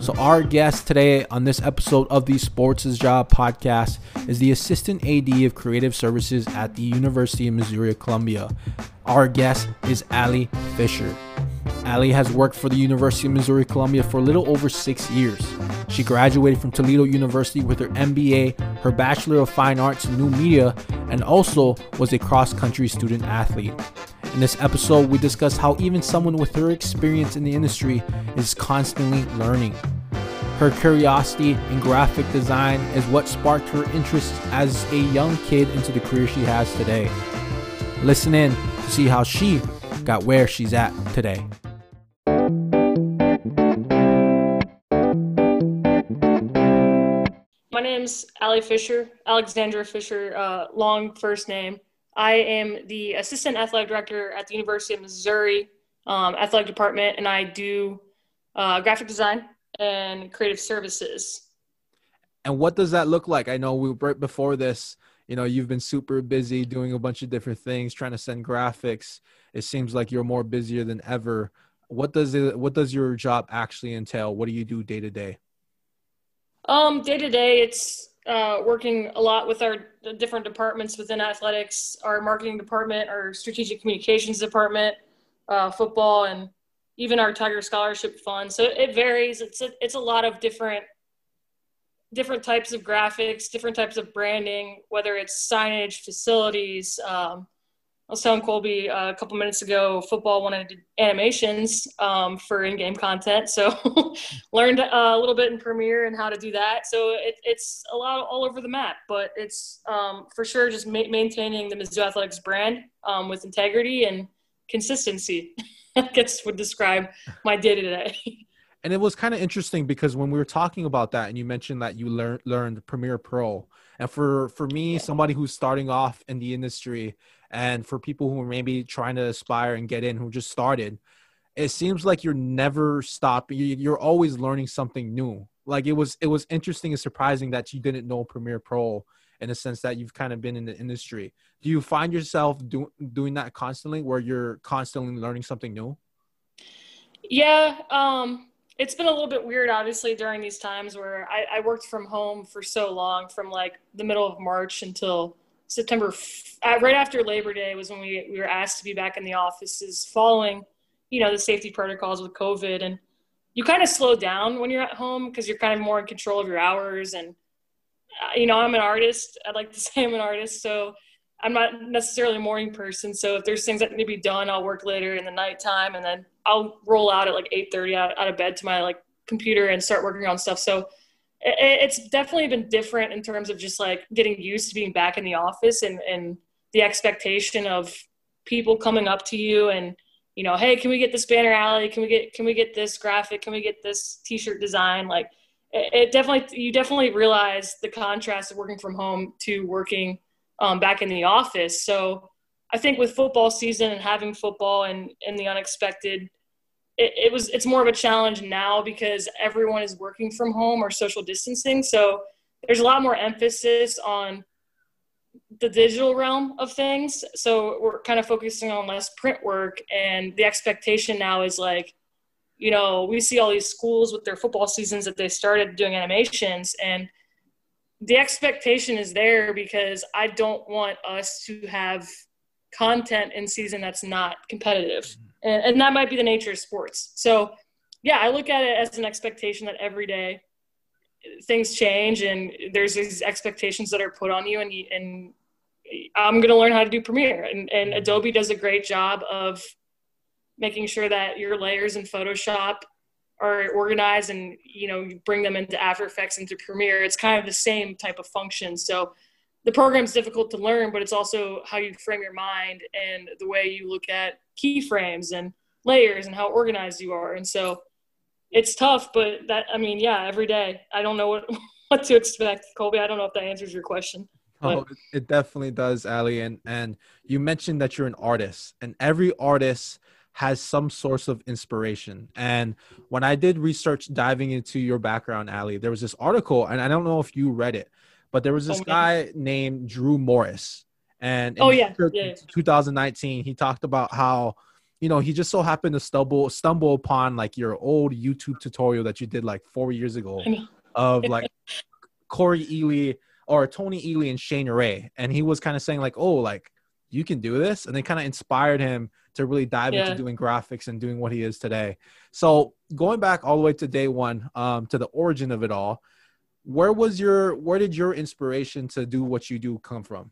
So our guest today on this episode of the Sports is Job podcast is the Assistant AD of Creative Services at the University of Missouri at Columbia. Our guest is Ali Fisher. Ali has worked for the University of Missouri Columbia for a little over 6 years. She graduated from Toledo University with her MBA, her Bachelor of Fine Arts in New Media, and also was a cross-country student athlete. In this episode, we discuss how even someone with her experience in the industry is constantly learning. Her curiosity in graphic design is what sparked her interest as a young kid into the career she has today. Listen in to see how she got where she's at today. My name's Ali Fisher, Alexandra Fisher, long first name. I am the Assistant Athletic Director at the University of Missouri Athletic Department, and I do graphic design and creative services. And what does that look like? I know right before this, you've been super busy doing a bunch of different things, trying to send graphics. It seems like you're more busier than ever. What does your job actually entail? What do you do day to day? Day to day, it's working a lot with our different departments within athletics, our marketing department, our strategic communications department, football, and even our Tiger Scholarship Fund. So it varies. It's a lot of different types of graphics, different types of branding, whether it's signage, facilities. I was telling Colby a couple minutes ago, football wanted animations for in-game content. So learned a little bit in Premiere and how to do that. So it's a lot all over the map, but it's for sure just maintaining the Mizzou Athletics brand with integrity and consistency. I guess would describe my day-to-day. And it was kind of interesting because when we were talking about that and you mentioned that you learned Premiere Pro, and for me, somebody who's starting off in the industry, and for people who are maybe trying to aspire and get in, who just started, it seems like you're never stopping. You're always learning something new. Like it was interesting and surprising that you didn't know Premiere Pro in a sense that you've kind of been in the industry. Do you find yourself doing that constantly, where you're constantly learning something new? Yeah. It's been a little bit weird, obviously, during these times where I worked from home for so long, from like the middle of March until September, right after Labor Day was when we were asked to be back in the offices following, the safety protocols with COVID. And you kind of slow down when you're at home because you're kind of more in control of your hours. And, I'm an artist. I'd like to say I'm an artist. So I'm not necessarily a morning person. So if there's things that need to be done, I'll work later in the nighttime, and then I'll roll out at like 8:30 out of bed to my computer and start working on stuff. So it's definitely been different in terms of just getting used to being back in the office and the expectation of people coming up to you and, hey, can we get this banner, Ali? Can we get this graphic? Can we get this t-shirt design? You definitely realize the contrast of working from home to working back in the office. So I think with football season and having football and the unexpected, it's more of a challenge now because everyone is working from home or social distancing. So there's a lot more emphasis on the digital realm of things. So we're kind of focusing on less print work, and the expectation now is we see all these schools with their football seasons that they started doing animations, and the expectation is there because I don't want us to have content in season that's not competitive. And that might be the nature of sports. So, yeah, I look at it as an expectation that every day things change and there's these expectations that are put on you, and I'm going to learn how to do Premiere. And Adobe does a great job of making sure that your layers in Photoshop are organized and, you bring them into After Effects, into Premiere. It's kind of the same type of function. So the program's difficult to learn, but it's also how you frame your mind and the way you look at keyframes and layers and how organized you are. And so it's tough, but every day. I don't know what to expect. Colby, I don't know if that answers your question. Oh, it definitely does, Ali. And you mentioned that you're an artist, and every artist has some source of inspiration. And when I did research diving into your background, Ali, there was this article, and I don't know if you read it, but there was this guy named Drew Morris. And in 2019, he talked about how he just so happened to stumble upon like your old YouTube tutorial that you did like 4 years ago I know. of like Corey Ely or Tony Ely and Shane Ray. And he was kind of saying like, oh, like you can do this. And they kind of inspired him to really dive into doing graphics and doing what he is today. So going back all the way to day one, to the origin of it all, where did your inspiration to do what you do come from?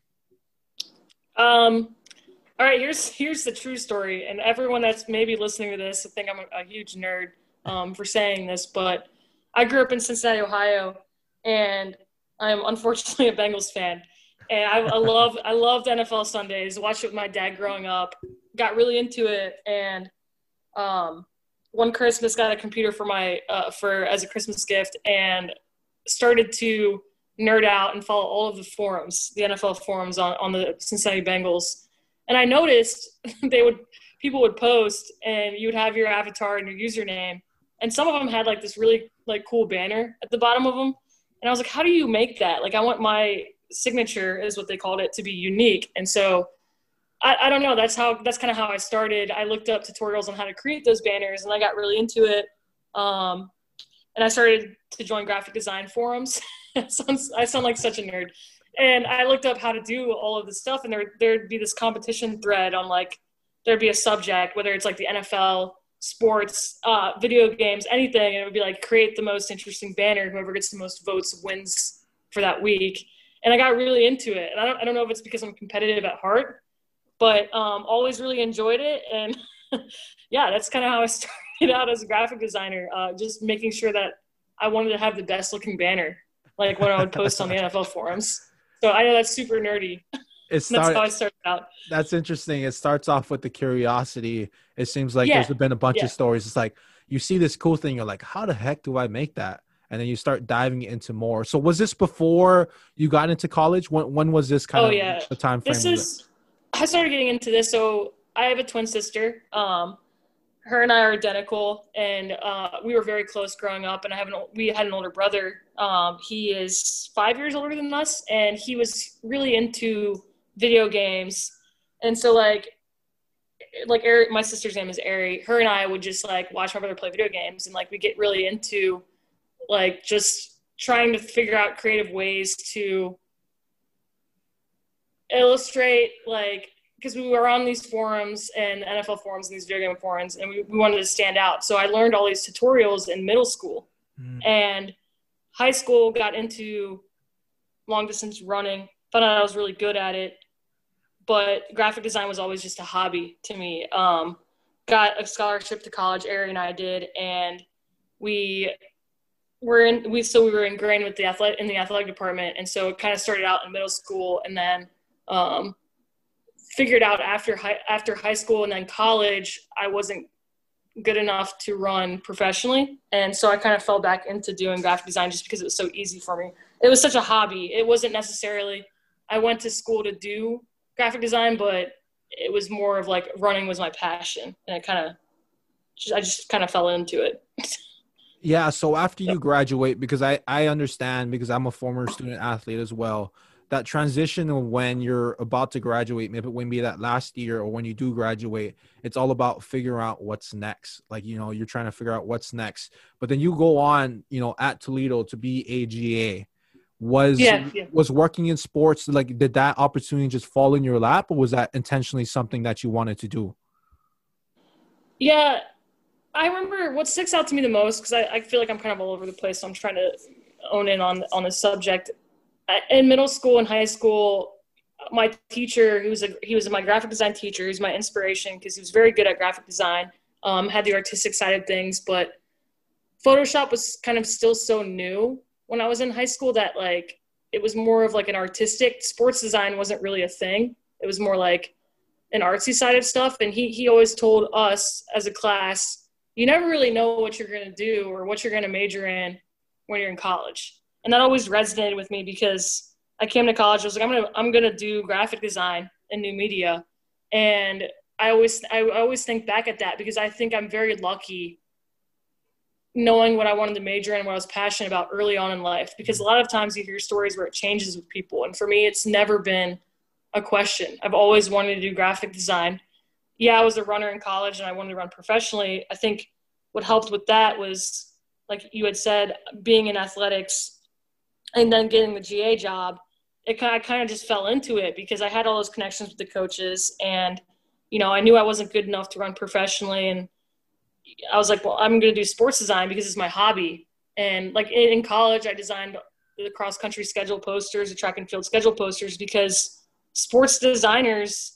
All right, here's the true story, and everyone that's maybe listening to this, I think I'm a huge nerd for saying this, but I grew up in Cincinnati, Ohio, and I'm unfortunately a Bengals fan. And I loved NFL Sundays. Watched it with my dad growing up. Got really into it, and one Christmas got a computer for as a Christmas gift, and started to nerd out and follow all of the forums, the NFL forums on the Cincinnati Bengals. And I noticed people would post, and you would have your avatar and your username, and some of them had like this really like cool banner at the bottom of them. And I was like, how do you make that? Like, I want my signature, is what they called it, to be unique. And so I don't know. That's kind of how I started. I looked up tutorials on how to create those banners, and I got really into it. And I started to join graphic design forums. I sound like such a nerd. And I looked up how to do all of this stuff, and there'd be this competition thread on like, there'd be a subject, whether it's like the NFL, sports, video games, anything. And it would be like, create the most interesting banner. Whoever gets the most votes wins for that week. And I got really into it. And I don't know if it's because I'm competitive at heart, but always really enjoyed it. And yeah, that's kind of how I started out as a graphic designer, just making sure that I wanted to have the best looking banner, like when I would post on the NFL forums. So I know that's super nerdy. That's how I started out. That's interesting. It starts off with the curiosity. It seems like there's been a bunch of stories. It's like you see this cool thing. You're like, how the heck do I make that? And then you start diving into more. So was this before you got into college? When was this kind of the time frame? I started getting into this. So I have a twin sister. Her and I are identical, and we were very close growing up. And we had an older brother. He is 5 years older than us, and he was really into video games. And so like Ari, my sister's name is Ari. Her and I would just like watch my brother play video games, and like we get really into like just trying to figure out creative ways to illustrate, like, because we were on these forums and NFL forums and these video game forums, and we wanted to stand out. So I learned all these tutorials in middle school. And high school, got into long distance running, found out I was really good at it. But graphic design was always just a hobby to me. Got a scholarship to college, Ari and I did, and we were ingrained with in the athletic department. And so it kind of started out in middle school, and then figured out after high school and then college, I wasn't good enough to run professionally. And so I kind of fell back into doing graphic design just because it was so easy for me. It was such a hobby. It wasn't necessarily, I went to school to do graphic design, but it was more of like running was my passion. And I just kind of fell into it. Yeah. So after you graduate, because I understand, because I'm a former student athlete as well, that transition of when you're about to graduate, maybe that last year or when you do graduate, it's all about figuring out what's next. Like, you're trying to figure out what's next, but then you go on, at Toledo to be AGA. Was working in sports, like, did that opportunity just fall in your lap, or was that intentionally something that you wanted to do? Yeah, I remember what sticks out to me the most, because I feel like I'm kind of all over the place, so I'm trying to own in on the subject. In middle school and high school, my teacher, he was my graphic design teacher, he was my inspiration because he was very good at graphic design, had the artistic side of things, but Photoshop was kind of still so new when I was in high school that like it was more of like an artistic. Sports design wasn't really a thing. It was more like an artsy side of stuff. And he always told us as a class, you never really know what you're going to do or what you're going to major in when you're in college. And that always resonated with me because I came to college. I was like, I'm gonna do graphic design and new media. And I always think back at that because I think I'm very lucky knowing what I wanted to major in and what I was passionate about early on in life. Because a lot of times you hear stories where it changes with people. And for me, it's never been a question. I've always wanted to do graphic design. yeah, I was a runner in college and I wanted to run professionally. I think what helped with that was, like you had said, being in athletics and then getting the GA job. I kind of just fell into it because I had all those connections with the coaches, and I knew I wasn't good enough to run professionally, and I was like, well, I'm going to do sports design because it's my hobby. And like in college, I designed the cross country schedule posters, the track and field schedule posters, because sports designers,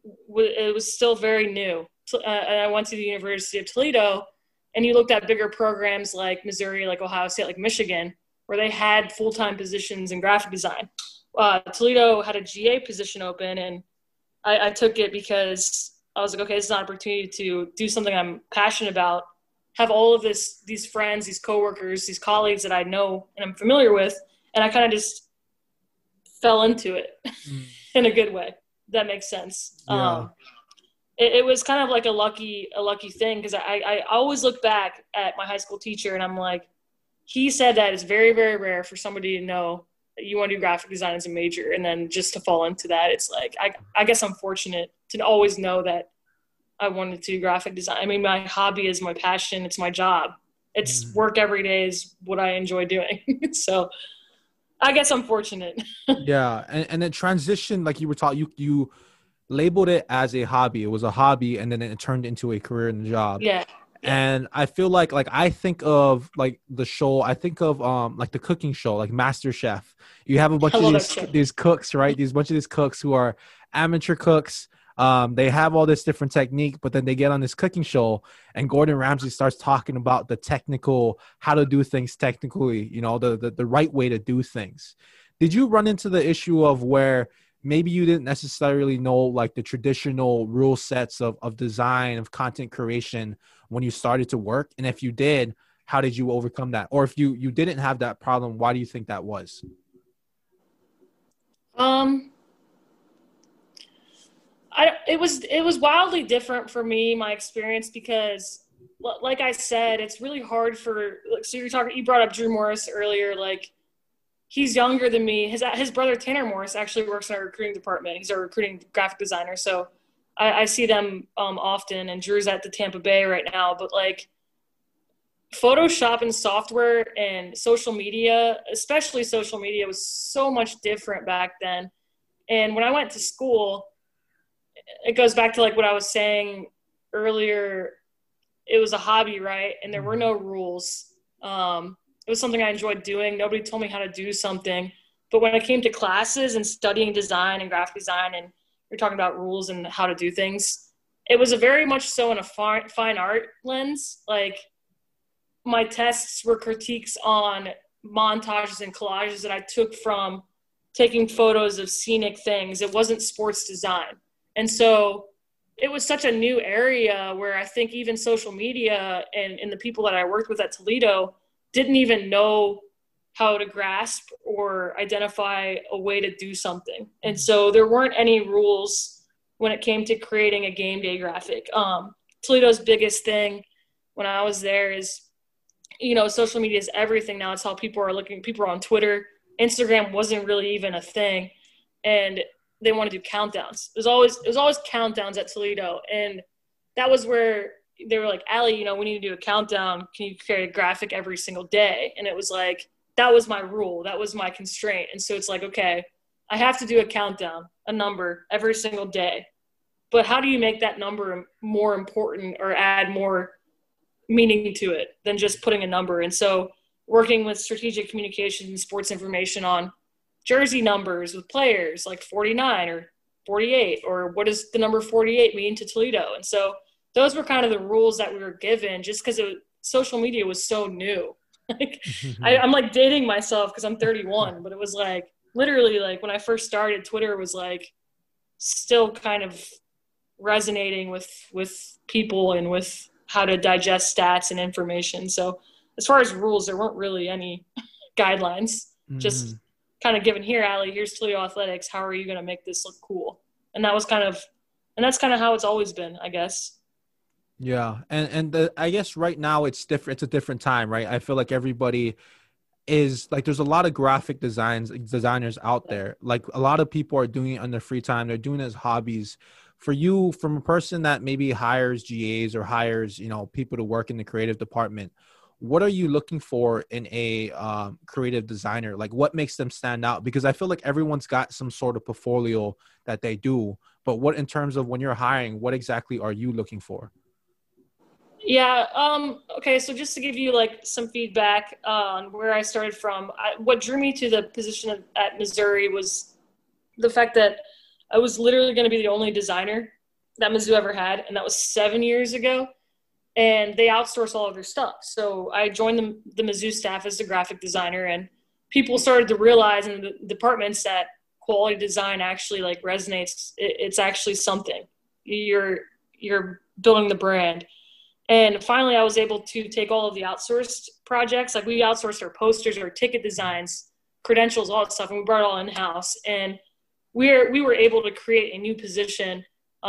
it was still very new. And I went to the University of Toledo, and you looked at bigger programs like Missouri, like Ohio State, like Michigan, where they had full-time positions in graphic design. Toledo had a GA position open, and I took it because I was like, okay, this is an opportunity to do something I'm passionate about, have all of these friends, these coworkers, these colleagues that I know and I'm familiar with, and I kind of just fell into it in a good way. That makes sense. Yeah. It was kind of like a lucky thing, because I always look back at my high school teacher and I'm like, he said that it's very, very rare for somebody to know that you want to do graphic design as a major, and then just to fall into that. It's like, I guess I'm fortunate to always know that I wanted to do graphic design. I mean, my hobby is my passion. It's my job. It's work every day is what I enjoy doing. So I guess I'm fortunate. Yeah. And then transition, like you were taught, you labeled it as a hobby. It was a hobby, and then it turned into a career and job. Yeah. And I feel like I think of like the show, I think of like the cooking show, like Master Chef. You have a bunch of these cooks, right? Bunch of these cooks who are amateur cooks. They have all this different technique, but then they get on this cooking show and Gordon Ramsay starts talking about the technical, how to do things technically, the right way to do things. Did you run into the issue of where maybe you didn't necessarily know like the traditional rule sets of design, of content creation when you started to work? And if you did, how did you overcome that? Or if you didn't have that problem, why do you think that was? It was wildly different for me, my experience, because like I said, it's really hard so you brought up Drew Morris earlier, like he's younger than me. His brother Tanner Morris actually works in our recruiting department. He's our recruiting graphic designer. So I see them often, and Drew's at the Tampa Bay right now. But like Photoshop and software and social media, especially social media, was so much different back then. And when I went to school, it goes back to like what I was saying earlier. It was a hobby, right? And there were no rules. It was something I enjoyed doing. Nobody told me how to do something. But when it came to classes and studying design and graphic design, and you're talking about rules and how to do things, it was a very much so in a fine art lens. Like my tests were critiques on montages and collages that I took from taking photos of scenic things. It wasn't sports design. And so it was such a new area where I think even social media and the people that I worked with at Toledo didn't even know how to grasp or identify a way to do something. And so there weren't any rules when it came to creating a game day graphic. Toledo's biggest thing when I was there is, social media is everything now. It's how people are looking. People are on Twitter. Instagram wasn't really even a thing. And they want to do countdowns. It was always countdowns at Toledo. And that was where they were like, Allie, we need to do a countdown. Can you create a graphic every single day? And it was like, that was my rule. That was my constraint. And so it's like, okay, I have to do a countdown, a number every single day. But how do you make that number more important or add more meaning to it than just putting a number? And so working with strategic communications and sports information on jersey numbers with players like 49 or 48, or what does the number 48 mean to Toledo? And so those were kind of the rules that we were given just because social media was so new. Like I'm like dating myself because I'm 31, but it was like literally like when I first started, Twitter was like still kind of resonating with people and with how to digest stats and information. So as far as rules, there weren't really any guidelines, just kind of given here, Allie, here's Toledo Athletics. How are you going to make this look cool? And that's kind of how it's always been, I guess. Yeah. I guess right now it's different. It's a different time, right? I feel like everybody is like, there's a lot of graphic designers out there. Like a lot of people are doing it on their free time. They're doing it as hobbies, for you, from a person that maybe hires GAs or hires, people to work in the creative department, what are you looking for in a creative designer? Like, what makes them stand out? Because I feel like everyone's got some sort of portfolio that they do, but what, in terms of when you're hiring, what exactly are you looking for? Yeah. Okay. So just to give you like some feedback on where I started from, what drew me to the position at Missouri was the fact that I was literally going to be the only designer that Mizzou ever had, and that was 7 years ago. And they outsource all of their stuff. So I joined the Mizzou staff as the graphic designer, and people started to realize in the departments that quality design actually like resonates. It's actually something. You're building the brand. And finally, I was able to take all of the outsourced projects. Like we outsourced our posters, our ticket designs, credentials, all that stuff, and we brought it all in house. And we were able to create a new position.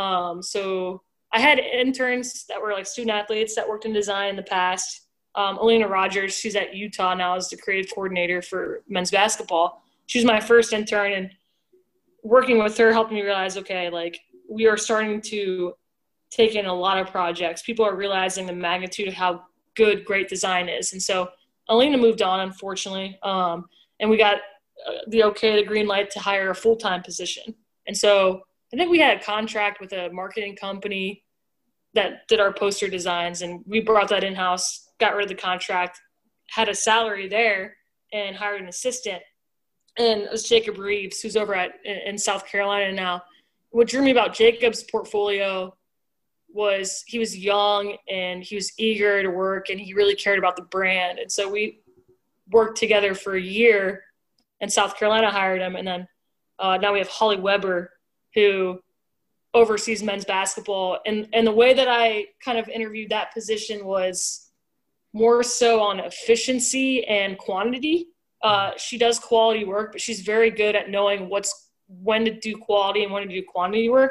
So I had interns that were like student athletes that worked in design in the past. Alina Rogers, she's at Utah now as the creative coordinator for men's basketball. She was my first intern, and working with her helped me realize, okay, like we are starting to take in a lot of projects. People are realizing the magnitude of how good great design is. And so Alina moved on, unfortunately. And we got the green light to hire a full-time position. And so I think we had a contract with a marketing company that did our poster designs, and we brought that in-house, got rid of the contract, had a salary there, and hired an assistant. And it was Jacob Reeves, who's over in South Carolina now. What drew me about Jacob's portfolio was he was young and he was eager to work, and he really cared about the brand. And so we worked together for a year, and South Carolina hired him. And then now we have Holly Weber, who oversees men's basketball. And the way that I kind of interviewed that position was more so on efficiency and quantity. She does quality work, but she's very good at knowing when to do quality and when to do quantity work.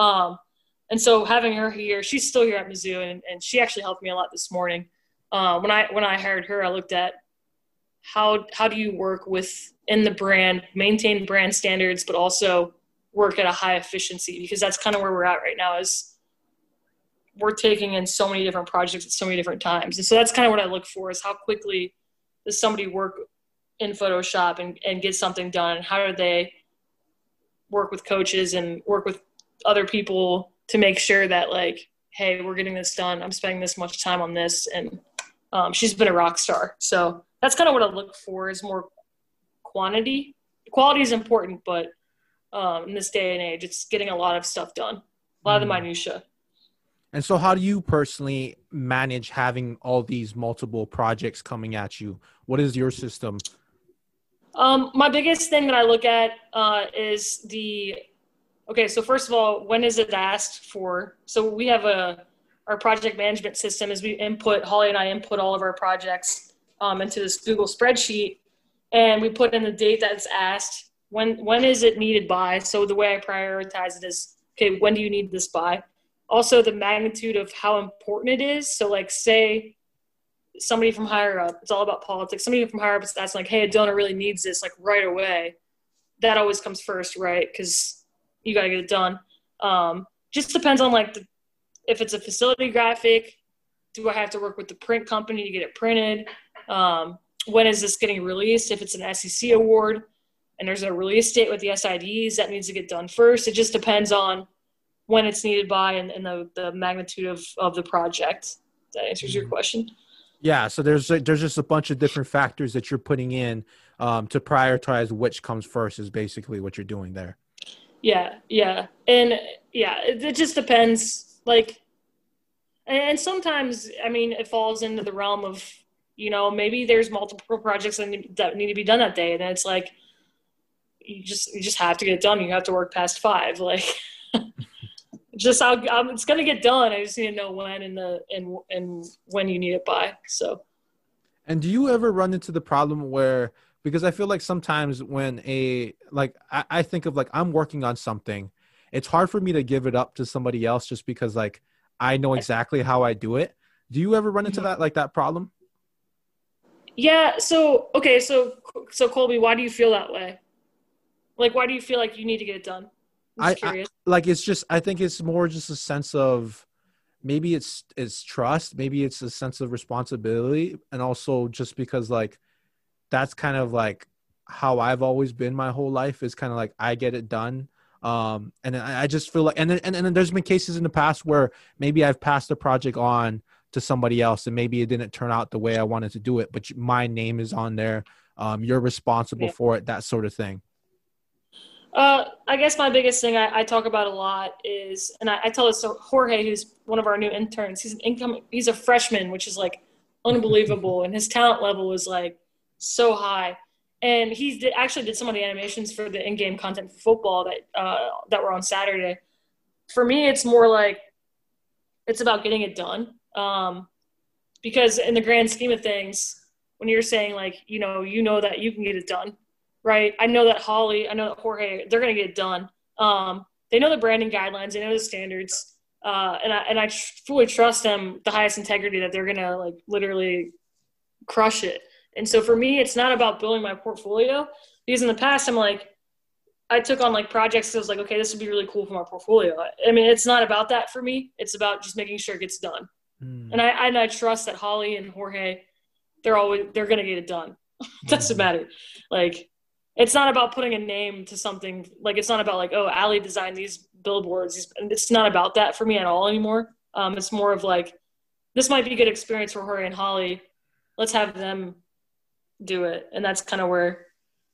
And so having her here, she's still here at Mizzou, and she actually helped me a lot this morning. When I hired her, I looked at how do you work within the brand, maintain brand standards, but also work at a high efficiency, because that's kind of where we're at right now. Is we're taking in so many different projects at so many different times. And so that's kind of what I look for, is how quickly does somebody work in Photoshop and get something done, and how do they work with coaches and work with other people to make sure that, like, hey, we're getting this done. I'm spending this much time on this. And she's been a rock star. So that's kind of what I look for, is more quantity. Quality is important, but in this day and age, it's getting a lot of stuff done, a lot of the minutia. And so how do you personally manage having all these multiple projects coming at you? What is your system? My biggest thing that I look at is so first of all, when is it asked for? So we have our project management system is Holly and I input all of our projects into this Google spreadsheet, and we put in the date that's asked. When is it needed by? So the way I prioritize it is, okay, when do you need this by? Also the magnitude of how important it is. So like, say somebody from higher up, it's all about politics. Somebody from higher up is that's like, hey, a donor really needs this like right away. That always comes first, right? Because you got to get it done. Just depends on like if it's a facility graphic, do I have to work with the print company to get it printed? When is this getting released? If it's an SEC award and there's a release date with the SIDs, that needs to get done first. It just depends on when it's needed by and the magnitude of the project. That answers your question. Yeah. So there's just a bunch of different factors that you're putting in to prioritize which comes first is basically what you're doing there. Yeah. Yeah. And yeah, it just depends. Like, and sometimes, I mean, it falls into the realm of, maybe there's multiple projects that need to be done that day. And then it's like, you just have to get it done. You have to work past 5. Like, it's going to get done. I just need to know when and when you need it by. So. And do you ever run into the problem where, because I feel like sometimes when I think of like, I'm working on something, it's hard for me to give it up to somebody else just because like, I know exactly how I do it. Do you ever run into that problem? Yeah. So Colby, why do you feel that way? Like, why do you feel like you need to get it done? Just I curious. like, it's just, I think it's more just a sense of, maybe it's trust, maybe it's a sense of responsibility, and also just because like that's kind of like how I've always been my whole life, is kind of like I get it done. And I just feel like, and then there's been cases in the past where maybe I've passed a project on to somebody else and maybe it didn't turn out the way I wanted to do it, but my name is on there. You're responsible Yeah. for it, that sort of thing. I guess my biggest thing I talk about a lot is, and I tell this to Jorge, who's one of our new interns. He's a freshman, which is like unbelievable, and his talent level is like so high. And actually did some of the animations for the in-game content for football that were on Saturday. For me, it's more like it's about getting it done. Because in the grand scheme of things, when you're saying like, you know that you can get it done, right? I know that Holly, I know that Jorge, they're going to get it done. They know the branding guidelines, they know the standards, and I fully trust them, the highest integrity, that they're going to like literally crush it. And so for me, it's not about building my portfolio, because in the past I'm like, I took on like projects that was like, okay, this would be really cool for my portfolio. I mean, it's not about that for me. It's about just making sure it gets done. Mm. And I trust that Holly and Jorge, they're going to get it done. Doesn't matter. Like, it's not about putting a name to something. Like, it's not about like, oh, Allie designed these billboards. It's not about that for me at all anymore. It's more of like, this might be a good experience for Jorge and Holly. Let's have them do it. And that's kind of where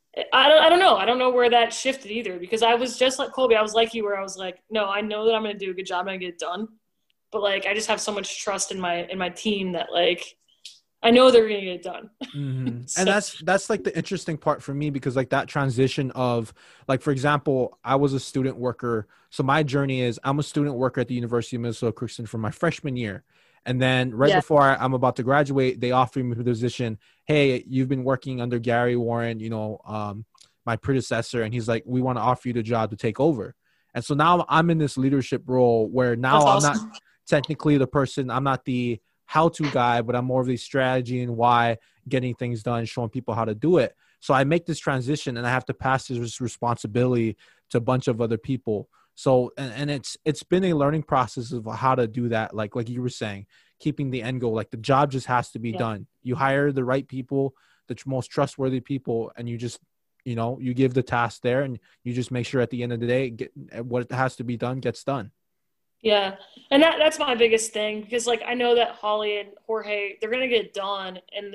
I don't know. I don't know where that shifted either, because I was just like Colby. I was like you, where I was like, no, I know that I'm going to do a good job. I'm going to get it done. But like, I just have so much trust in my team that like, I know they're going to get it done. Mm-hmm. So, And that's like the interesting part for me, because like that transition of like, for example, I was a student worker. So my journey is, I'm a student worker at the University of Minnesota Crookston for my freshman year. And then right yeah, before I'm about to graduate, they offered me the position. Hey, you've been working under Gary Warren, my predecessor. And he's like, we want to offer you the job to take over. And so now I'm in this leadership role where that's now I'm not awesome. technically the person, I'm not the how-to guy, but I'm more of the strategy and why, getting things done, showing people how to do it. So I make this transition and I have to pass this responsibility to a bunch of other people. So, and it's been a learning process of how to do that. Like you were saying, keeping the end goal, like the job just has to be Yeah. done. You hire the right people, the most trustworthy people, and you just, you give the task there, and you just make sure at the end of the day, what has to be done gets done. Yeah. And that's my biggest thing, because like, I know that Holly and Jorge, they're going to get it done, and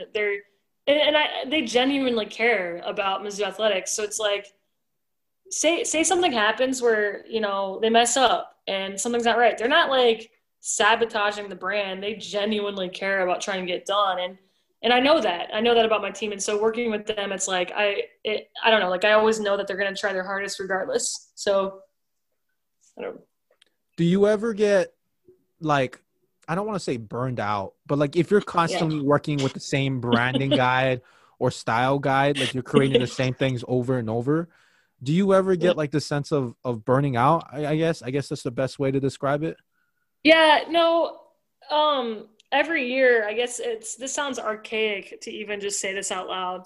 they genuinely care about Mizzou athletics. So it's like, say something happens where, they mess up and something's not right. They're not like sabotaging the brand. They genuinely care about trying to get done. And I know that about my team. And so working with them, it's like, I don't know, like I always know that they're going to try their hardest regardless. So I don't. Do you ever get like, I don't want to say burned out, but like if you're Yeah. constantly working with the same branding guide or style guide, like you're creating the same things over and over, do you ever get like the sense of burning out? I guess that's the best way to describe it. Yeah, no. Every year, I guess this sounds archaic to even just say this out loud.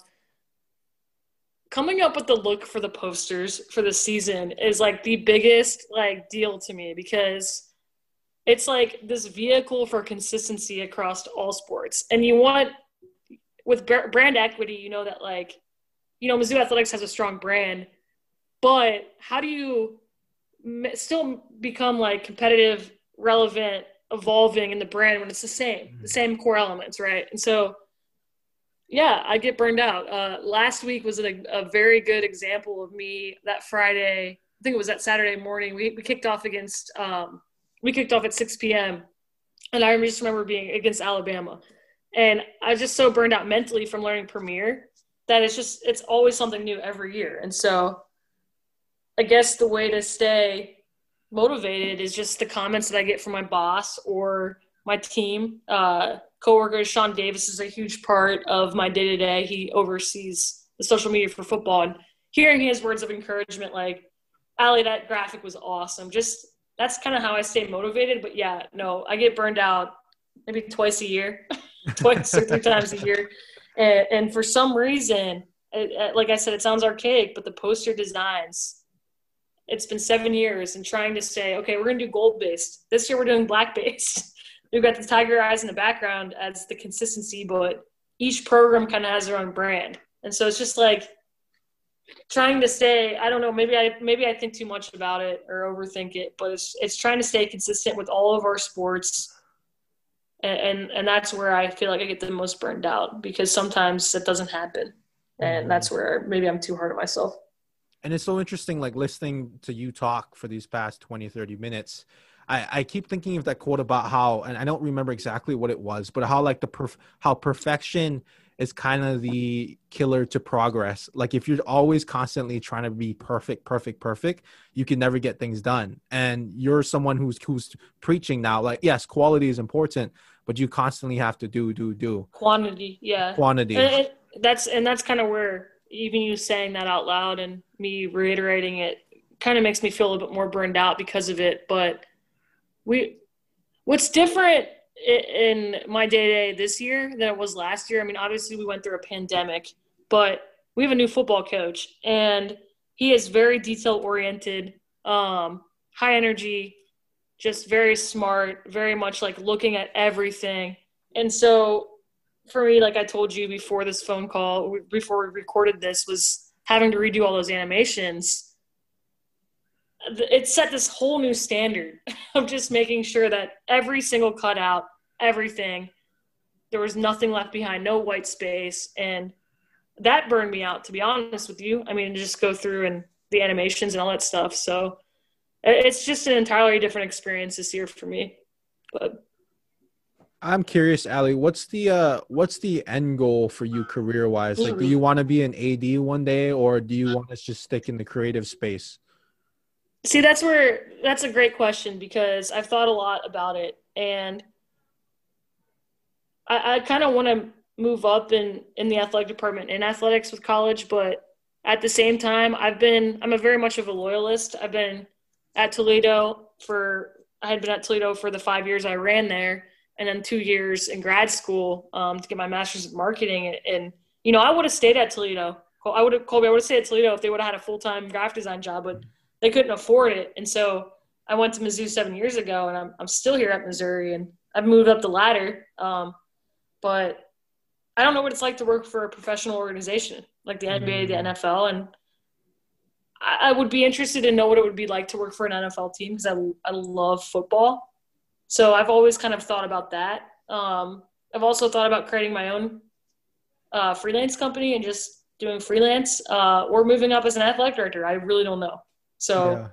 Coming up with the look for the posters for the season is like the biggest like deal to me, because it's like this vehicle for consistency across all sports. And you want, with brand equity, that like, Mizzou Athletics has a strong brand, but how do you still become like competitive, relevant, evolving in the brand when it's the same core elements, right? And so, yeah, I get burned out. Last week was a very good example of me. That Friday, I think it was that Saturday morning, we kicked off we kicked off at 6 p.m. And I just remember being against Alabama. And I was just so burned out mentally from learning Premiere that it's always something new every year. And so I guess the way to stay motivated is just the comments that I get from my boss or my team. Coworkers, Sean Davis is a huge part of my day-to-day. He oversees the social media for football. And hearing his words of encouragement, like, Allie, that graphic was awesome. Just that's kind of how I stay motivated. But yeah, no, I get burned out maybe twice a year, twice or three times a year. And for some reason, like I said, it sounds archaic, but the poster designs, it's been 7 years, and trying to say, okay, we're going to do gold based. This year we're doing black based. We've got the tiger eyes in the background as the consistency, but each program kind of has their own brand. And so it's just like trying to stay, I don't know, maybe I think too much about it or overthink it, but it's trying to stay consistent with all of our sports. And that's where I feel like I get the most burned out, because sometimes that doesn't happen. And that's where maybe I'm too hard on myself. And it's so interesting, like listening to you talk for these past 20, 30 minutes. I keep thinking of that quote about how, and I don't remember exactly what it was, but how like how perfection is kind of the killer to progress. Like if you're always constantly trying to be perfect, you can never get things done. And you're someone who's preaching now, like, yes, quality is important, but you constantly have to do. Quantity. Yeah. Quantity. And that's kind of where even you saying that out loud and me reiterating it kind of makes me feel a little bit more burned out because of it. But what's different in my day-to-day this year than it was last year, I mean, obviously we went through a pandemic, but we have a new football coach, and he is very detail-oriented, high energy, just very smart, very much like looking at everything. And so for me, like I told you before this phone call, before we recorded this, was having to redo all those animations. It set this whole new standard of just making sure that every single cutout, everything, there was nothing left behind, no white space. And that burned me out, to be honest with you. I mean, just go through and the animations and all that stuff. So it's just an entirely different experience this year for me. But I'm curious, Ali, what's the end goal for you career-wise? Like, do you want to be an AD one day, or do you want to just stick in the creative space? See, that's a great question, because I've thought a lot about it, and I kind of want to move up in the athletic department in athletics with college, but at the same time, I'm a very much of a loyalist. I had been at Toledo for the 5 years I ran there, and then 2 years in grad school to get my master's of marketing. And I would have stayed at Toledo. I would have stayed at Toledo if they would have had a full-time graphic design job, but they couldn't afford it. And so I went to Mizzou 7 years ago, and I'm still here at Missouri, and I've moved up the ladder. But I don't know what it's like to work for a professional organization like the NBA, the NFL. And I would be interested to know what it would be like to work for an NFL team, because I love football. So I've always kind of thought about that. I've also thought about creating my own freelance company and just doing freelance or moving up as an athletic director. I really don't know. So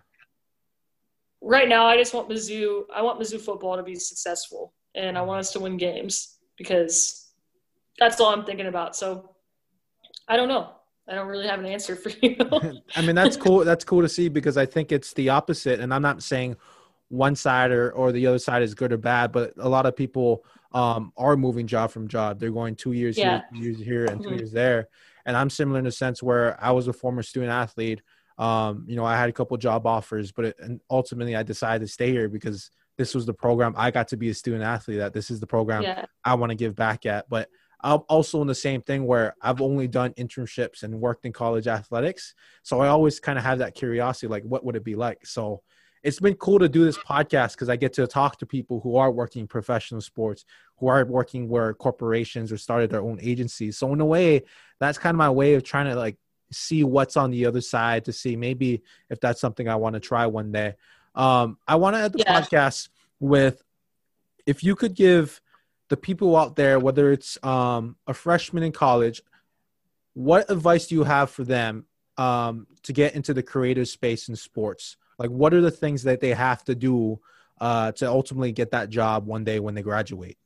right now I just want Mizzou football to be successful, and I want us to win games, because that's all I'm thinking about. So I don't know. I don't really have an answer for you. I mean, that's cool. That's cool to see, because I think it's the opposite. And I'm not saying one side or the other side is good or bad, but a lot of people are moving job from job. They're going 2 years here, 2 years here, and 2 years there. And I'm similar in the sense where I was a former student athlete. I had a couple job offers, and ultimately I decided to stay here because this was the program. I got to be a student athlete, that this is the program I want to give back at. But I'm also in the same thing where I've only done internships and worked in college athletics. So I always kind of have that curiosity, like, what would it be like? So it's been cool to do this podcast, because I get to talk to people who are working in professional sports, who are working where corporations or started their own agencies. So in a way, that's kind of my way of trying to like see what's on the other side, to see maybe if that's something I want to try one day. I want to end the podcast with, if you could give the people out there, whether it's a freshman in college, what advice do you have for them to get into the creative space in sports? Like, what are the things that they have to do to ultimately get that job one day when they graduate?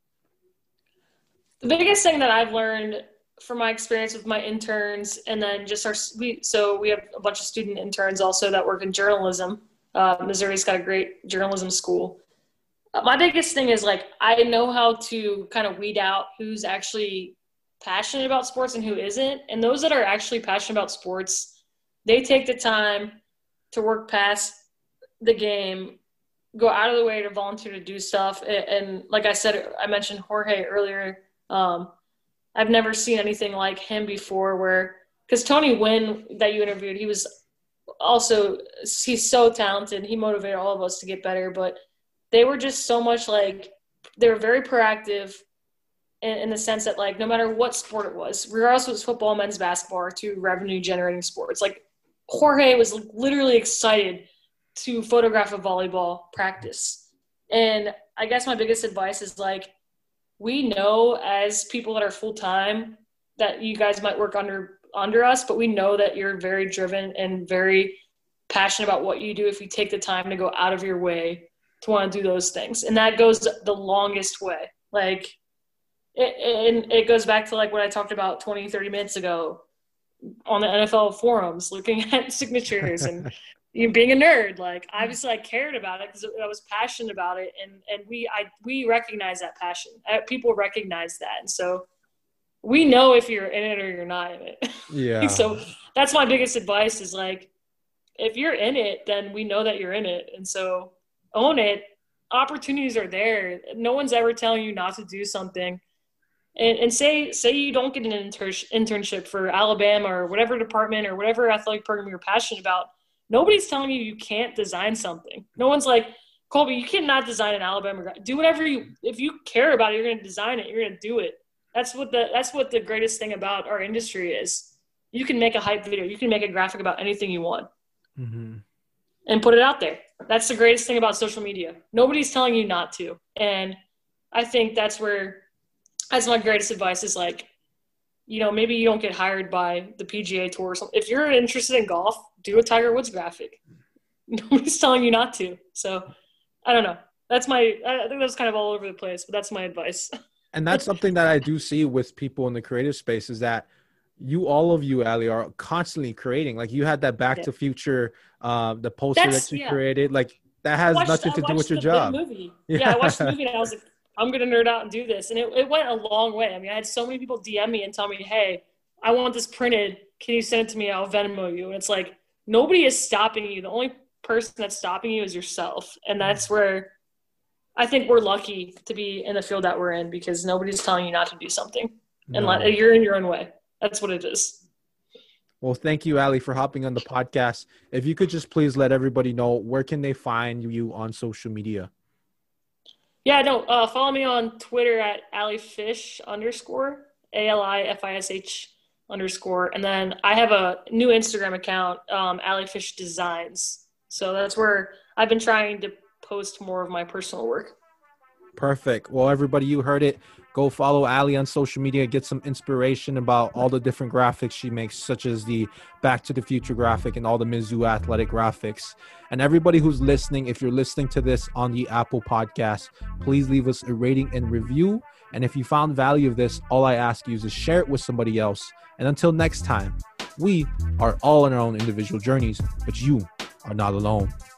The biggest thing that I've learned from my experience with my interns, and then just we have a bunch of student interns also that work in journalism. Missouri's got a great journalism school. My biggest thing is, like, I know how to kind of weed out who's actually passionate about sports and who isn't. And those that are actually passionate about sports, they take the time to work past the game, go out of the way to volunteer to do stuff. And like I said, I mentioned Jorge earlier. I've never seen anything like him before, because Tony Wynn that you interviewed, he was also, he's so talented. He motivated all of us to get better, but they were just so much like, they were very proactive in the sense that, like, no matter what sport it was, regardless if it was football, men's basketball, or to revenue generating sports, like Jorge was literally excited to photograph a volleyball practice. And I guess my biggest advice is, like, we know as people that are full-time that you guys might work under us, but we know that you're very driven and very passionate about what you do if you take the time to go out of your way to want to do those things. And that goes the longest way. Like, it goes back to, like, what I talked about 20, 30 minutes ago on the NFL forums, looking at signatures and being a nerd. Like, obviously I cared about it because I was passionate about it. And we recognize that passion. People recognize that. And so we know if you're in it or you're not in it. Yeah. So that's my biggest advice is, like, if you're in it, then we know that you're in it. And so own it. Opportunities are there. No one's ever telling you not to do something. And say you don't get an internship for Alabama or whatever department or whatever athletic program you're passionate about. Nobody's telling you can't design something. No one's like, Colby, you cannot design an Alabama. Do whatever if you care about it, you're going to design it. You're going to do it. That's what the greatest thing about our industry is. You can make a hype video. You can make a graphic about anything you want and put it out there. That's the greatest thing about social media. Nobody's telling you not to. And I think that's my greatest advice is, like, maybe you don't get hired by the PGA Tour or something. If you're interested in golf, do a Tiger Woods graphic. Nobody's telling you not to. So I don't know. I think that's kind of all over the place, but that's my advice. And that's something that I do see with people in the creative space is that all of you, Ali, are constantly creating. Like, you had that Back to Future, the poster that you created. Like, that has nothing to do with your job. Movie. Yeah, I watched the movie and I was like, I'm going to nerd out and do this. And it went a long way. I mean, I had so many people DM me and tell me, hey, I want this printed. Can you send it to me? I'll Venmo you. And it's like, nobody is stopping you. The only person that's stopping you is yourself. And that's where I think we're lucky to be in the field that we're in, because nobody's telling you not to do something. No. And you're in your own way. That's what it is. Well, thank you, Ali, for hopping on the podcast. If you could just please let everybody know, where can they find you on social media? Yeah, no, follow me on Twitter at alifish_, ALIFISH_. And then I have a new Instagram account, alifish designs. So that's where I've been trying to post more of my personal work. Perfect. Well, everybody, you heard it. Go follow Ali on social media. Get some inspiration about all the different graphics she makes, such as the Back to the Future graphic and all the Mizzou athletic graphics. And everybody who's listening, if you're listening to this on the Apple Podcast, please leave us a rating and review. And if you found value of this, all I ask you is to share it with somebody else. And until next time, we are all on our own individual journeys, but you are not alone.